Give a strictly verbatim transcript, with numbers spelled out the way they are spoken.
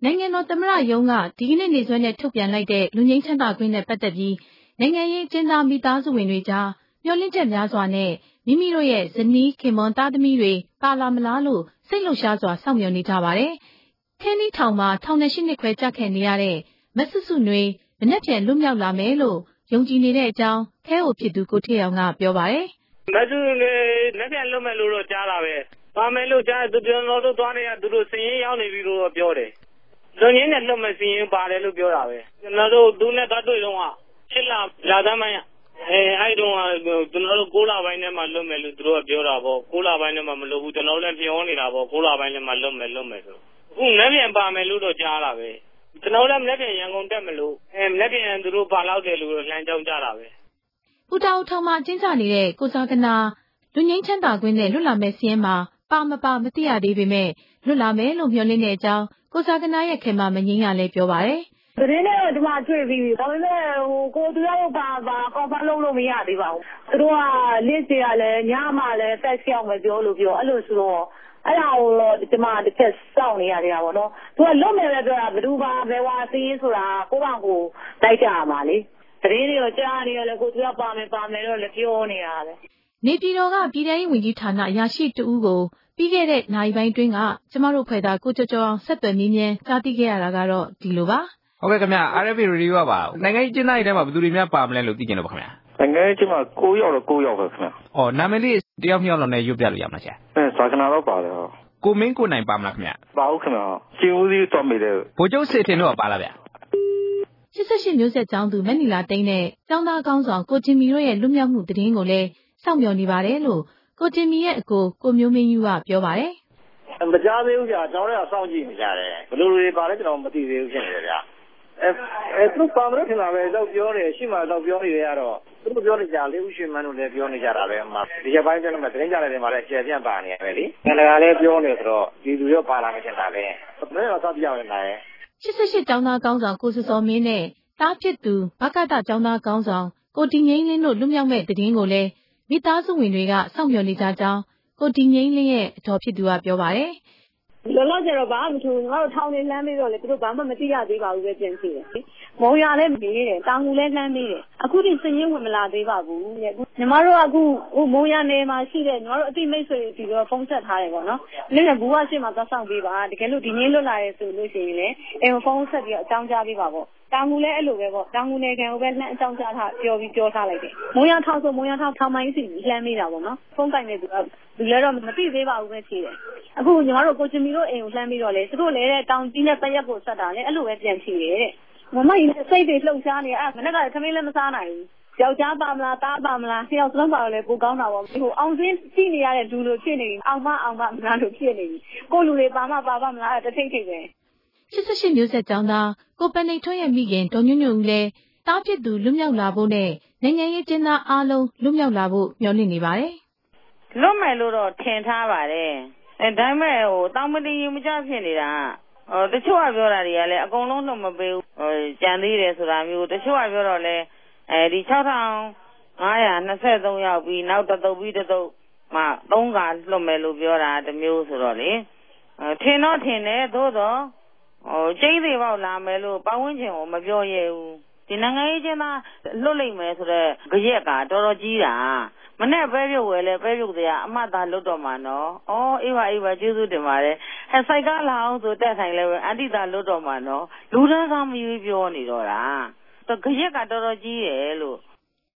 နိုင်ငံတော်သမ္မတရုံးကဒီကနေ့နေ့စွဲနဲ့ထုတ်ပြန်လိုက်တဲ့လူငင်းချမ်းသာခွင့်နဲ့ပတ်သက်ပြီးနိုင်ငံရေးကျင်းသားမိသားစုဝင်တွေကြားမျှော်လင့်ချက်များစွာနဲ့မိမိတို့ရဲ့ဇနီးခင်ပွန်းသားသမီးတွေပါလာမလားလို့စိတ်လှုပ်ရှားစွာစောင့်မျှော်နေကြပါတယ်။ခင်းဒီထောင်မှာထောင်နဲ့ရှစ်နှစ်ခွဲကြာခဲ့နေရတဲ့မဆုစုနွေမနေ့ပြန်လွတ်မြောက်လာမယ်လို့ယုံကြည်နေတဲ့အကြောင်းခဲဟိုဖြစ်သူကိုထေအောင်ကပြောပါတယ်။မဆုနွေလက်ပြန်လွတ်မယ်လို့တော့ကြားလာပဲ။ပါမယ်လို့ကြားသူကျွန်တော်တို့သွားနေရသူတို့စည်ရင်ရောက်နေပြီလို့ပြောတယ်။လူငင်းနဲ့လွတ်မယ်စည်ရင်ပါတယ်လို့ပြောတာပဲ။ကျွန်တော်တို့သူနဲ့တွေ့တော့ကရှစ်လလာသမ်းမရအဲအဲ့တုန်းကကျွန်တော်တို့ကိုးလပိုင်းထဲမှာလွတ်မယ်လို့သူတို့ကပြောတာပေါ့ကိုးလပိုင်းထဲမှာမလွတ်ဘူးကျွန်တော်တို့လည်းပြောနေတာပေါ့ကိုးလပိုင်းထဲမှာလွတ်မယ်လွတ်မယ်ဆိုအခုလက်ပြန်ပါမယ်လို့တော့ကြားလာပဲကျွန်တော်လည်းလက်ပြန်ရန်ကုန်တက်မလို့အဲလက်ပြန်သူတို့ပါလောက်တယ်လို့လှမ်းကြောင်းကြတာပဲပူတာအထောင်မှာကျင်းချနေတဲ့ကိုစားကနာလူငင်းချမ်းသာခွင့်နဲ့လွတ်လာမဲ့စီးရင်မှာပါမပါမသိရသေးပေမဲ့လွတ်လာမယ်လို့မျှော်လင့်တဲ့အကြောင်းကိုစားကနာရဲ့ခင်မမငင်းရလည်းပြောပါတယ်။သတင်းနဲ့ဒီမှာတွေ့ပြီးဒါပေမဲ့ဟိုကိုသူတို့ပါပါကော်ဖာလုံးလို့မရသေးပါဘူး။သူတို့က list တွေကလည်းညမှလည်း fax ရောက်မယ်ပြောလို့ပြောအဲ့လိုဆိုတော့အဲ့ဒါကိုဒီမှာတစ်ချက်စောင့်နေရသေးတာပေါ့နော်။သူကလွတ်မယ်ပဲပြောတာဘယ်သူပါဘယ်ဝါစီးဆိုတာကိုယ့်ဘာကိုလိုက်ကြရမှာလေ။သတင်းတွေကိုကြားနေရလဲကိုသူကပါမယ်ပါမယ်တော့လည်းပြောနေရတယ်။နေပြည်တော်ကပြည်ထောင်ရေးဝန်ကြီးဌာနအရာရှိတဦးကိုပြီးခဲ့တဲ့နိုင်ပိုင်းတွင်းကကျမတို့ဖွဲ့သားကိုကျော်ကျော်အောင်ဆက်သွယ်မြင်းမြန်းကြားသိခဲ့ရတာကတော့ဒီလိုပါဟုတ်ကဲ့ခင်ဗျာ R F A Radio ပါနိုင်ငံရေးကျင်းသားတွေထဲမှာဘယ်သူတွေများပါမလဲလို့သိကြလို့ပါခင်ဗျာနိုင်ငံရေးကျင်းမှာကိုးယောက်တော့ကိုးယောက်ပဲခင်ဗျာဩနာမည်လေးတယောက်မြောက်လောက်နဲ့ရွတ်ပြလို့ရမှာဆရာအဲစာကနာတော့ပါတယ်ဟုတ်ကိုမင်းကိုနိုင်ပါမလားခင်ဗျာပါဟုတ်ခင်ဗျာရှင်းဦးစီးတော်မိတယ်ဗိုလ်ချုပ်စေထင်တို့ကပါလားဗျာရှစ်ရှစ်မျိုးဆက်ကျောင်းသူမက်နီလာတိန်းနဲ့ကျောင်းသားကောင်းဆောင်ကိုတင်မီတို့ရဲ့လွတ်မြောက်မှုသတင်းကိုလည်းစောင့်မျှော်နေပါတယ်လို့ကိုတင်မီရဲ့အကိုကိုမျိုးမင်းယူကပြောပါတယ်မကြားသေးဘူးကြာကျွန်တော်တို့ကစောင့်ကြည့်နေကြတယ်ဘယ်လိုတွေပါလဲကျွန်တော်မသိသေးဘူးဖြစ်နေတယ်ဗျာအဲအဲသူပါမလို့ထင်တာပဲတော့ပြောနေရှိမှတော့ပြောနေရတော့သူတို့ပြောနေကြလေးဦးရွှေမန်းတို့လည်းပြောနေကြတာပဲအမှဒီရက်ပိုင်းကျတော့သတင်းကြတယ်မှာလည်းကျေပြန့်ပါနေရပဲလေငါလည်းပြောနေဆိုတော့ဒီလူရောပါလာမှထင်တာပဲမင်းတော့စောင့်ကြည့်ရနေတာရဲ့ရှစ်ရှစ်ကျောင်းသားကောင်းဆောင်ကိုစုစောမင်းနဲ့တားဖြစ်သူဘကတကျောင်းသားကောင်းဆောင်ကိုတီငိမ့်လင်းတို့လွတ်မြောက်မဲ့သတင်းကိုလည်းမိသားစုဝင်တွေကစောင့်မျှော်နေကြကြောင်းကိုတီငိမ့်လင်းရဲ့အတော်ဖြစ်သူကပြောပါတယ်လောလောဆယ်တော့ဘာမှမထူးငါတို့ထောင်းနေလှမ်းပြီးတော့လေသူတို့ဘာမှမသိရသေးပါဘူးပဲပြင်စီတယ်မုံရလည်းမေးတယ်တောင်ကူလည်းလှမ်းမေးတယ်အခုဒီစည်ရင်းဝင်မလာသေးပါဘူးညီမတို့ကအခုဟိုမုံရနယ်မှာရှိတဲ့ညီမတို့အတိမိတ်ဆွေဒီတော့ဖုန်းဆက်ထားတယ်ပေါ့နော်လည်းလည်းဘူးဝရှိမှသွားဆောင်ပေးပါတကယ်လို့ဒီနေ့လွတ်လာရဲဆိုလို့ရှိရင်လည်းအဲဖုန်းဆက်ပြီးတော့အကြောင်းကြားပေးပါပေါ့တောင်ကူလည်းအဲ့လိုပဲပေါ့တောင်ကူနယ်ခံကိုပဲလှမ်းအကြောင်းကြားထားပြောပြီးပြောထားလိုက်တယ်မုံရထောက်ဆိုမုံရထောက်ထောင်မိုင်းစီလှမ်းမေးတာပေါ့နော်ဖုန်းကင်နေသူကလူလည်းတော့မသိသေးပါဘူးပဲဖြေတယ်အခုညီမတို့ကိုချင်မီတို့အိမ်ကိုလှမ်းပြီးတော့လေသူတို့လည်းတဲ့တောင်ကြီးနဲ့တရက်ကိုဆက်တာလေအဲ့လိုပဲပြန်ဖြေတယ်တဲ့မမကြီးစိတ်တွေလှုပ်ရှားနေအဲ့မနေ့ကသမီးလည်းမစားနိုင်ဘူးယောက်ျားပါမလားတားပါမလားနှစ်ယောက်စလုံးပါတော့လေပိုကောင်းတာပေါ့ဟိုအောင်စင်းကြည့်နေရတဲ့လူလိုဖြစ်နေပြီအောင်မအောင်မမလားလို့ဖြစ်နေပြီကိုလူတွေပါမပါပါမလားတထိတ်ထိတ်ပဲရှစ်ရှစ်မျိုးဆက်ကျောင်းသားကိုပနိတ်ထွန်းရဲ့မိခင်ဒေါ်ညွန့်ညွန့်ဦးလည်းတားဖြစ်သူလွတ်မြောက်လာဖို့နဲ့နိုင်ငံရေးကျင်းသားအားလုံးလွတ်မြောက်လာဖို့မျှော်လင့်နေပါတယ်လွတ်မယ်လို့တော့ထင်ထားပါတယ်အဲဒါပေမဲ့ဟိုတောင်မတင်ရင်မကြဖြစ်နေတာဟိုတချို့ကပြောတာတွေကလည်းအကုန်လုံးလွတ်မပေးဘူးဟိုကြံသေးတယ်ဆိုတာမျိုးတချို့ကပြောတော့လဲအဲဒီ၆ထောင်ငါးရာနှစ်ဆယ်သုံးယောက်ပြီးနောက်တစ်သုတ်ပြီးတစ်သုတ်မှသုံးခါလွတ်မယ်လို့ပြောတာတမျိုးဆိုတော့လေထင်တော့ထင်တယ်သို့တော့ဟိုကျိန်းသေးပေါက်လာမယ်လို့ပတ်ဝန်းကျင်ကိုမပြောရဘူးဒီနိုင်ငံရေးကျင်းသားလွတ်လိမ့်မယ်ဆိုတော့ကြရက်ကတော်တော်ကြီးတာမနဲ့ပဲပြုတ်ဝယ်လဲပဲပြုတ်တဲ့အမှတ်သားလွတ်တော့မှာနော်။အော်အေးပါအေးပါကျေးဇူးတင်ပါတယ်။ဟဲ့စိုက်ကားလာအောင်ဆိုတက်ဆိုင်လဲပဲအန်တီသားလွတ်တော့မှာနော်။လူသားကမယူပြောနေတော့တာ။တော့ကြရက်ကတော်တော်ကြီးတယ်လို့